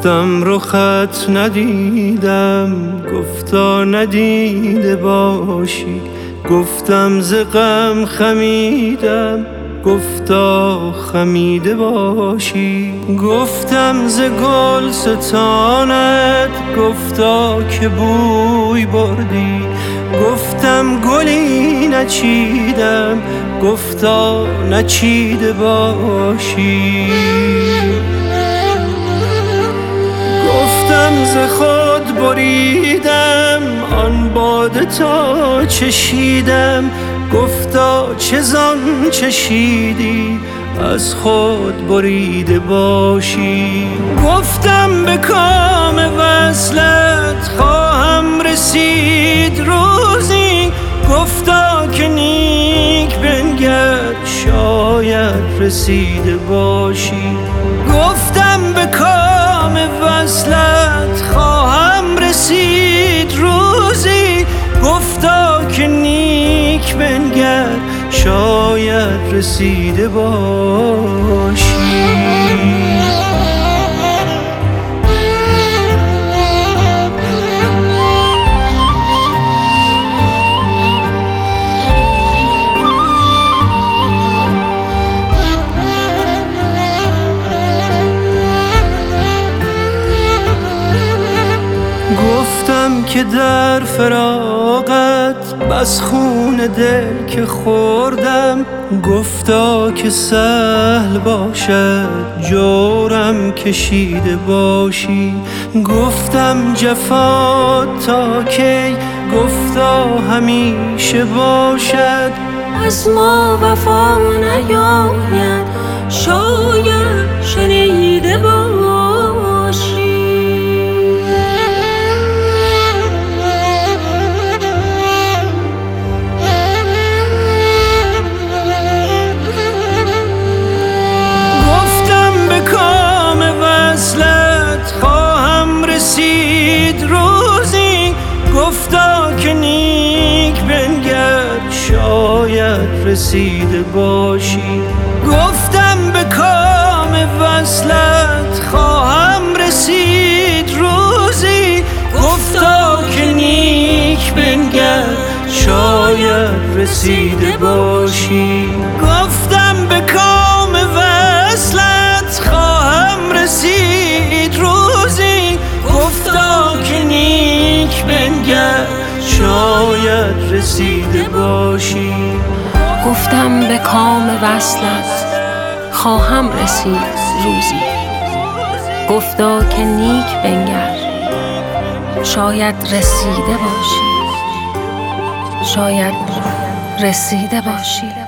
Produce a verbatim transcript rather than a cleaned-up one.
گفتم رخت ندیدم، گفتا ندیده باشی. گفتم ز غم خمیدم، گفتا خمیده باشی. گفتم ز گل ستانت، گفتا که بوی بردی. گفتم گلی نچیدم، گفتا نچیده باشی. گفتم ز خود بریدم، آن باده تا چشیدم. گفتا چه زان چشیدی، از خود بریده باشی. گفتم به کام وصلت خواهم رسید روزی. گفتا که نیک بنگر، شاید رسیده باشی. گفتم به کام وصلت خواهم رسید روزی. گفتا که نیک بنگر، شاید رسیده باشی. گفتم که در فراقت بس خون دل که خوردم. گفتا که سهل باشد جورم کشیده باشی. گفتم جفا تا کی، گفتا همیشه باشد. از ما وفا نیاید، شاید شنیده باشی. گفتا که نیک بنگر، شاید رسیده باشی. گفتم به کام وصلت خواهم رسید روزی. گفتا که نیک بنگر، شاید رسیده باشی. گفتم به کام وصلت خواهم رسید روزی. گفتا که نیک بنگر، شاید رسیده باشی. گفتم به کام وصلت خواهم رسید روزی. گفتا که نیک بنگر، شاید رسیده باشی. شاید رسیده باشی.